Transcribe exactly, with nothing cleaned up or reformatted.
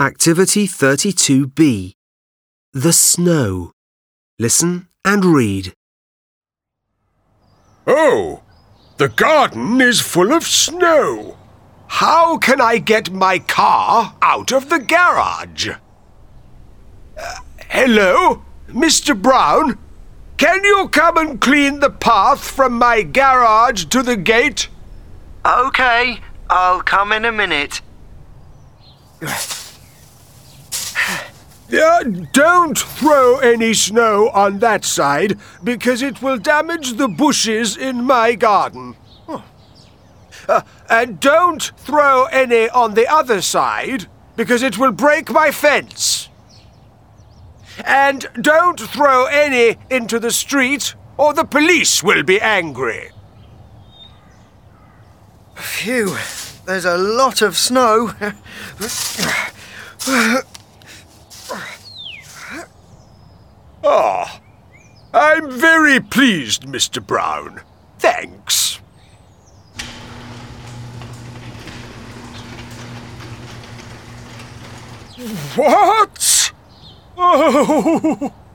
Activity thirty-two B. The snow. Listen and read. Oh, the garden is full of snow. How can I get my car out of the garage? Uh, hello, Mister Brown? Can you come and clean the path from my garage to the gate? OK, I'll come in a minute. Uh, don't throw any snow on that side, because it will damage the bushes in my garden. Uh, and don't throw any on the other side, because it will break my fence. And don't throw any into the street, or the police will be angry. Phew, there's a lot of snow. Ah, I'm very pleased, Mister Brown. Thanks. What? Oh!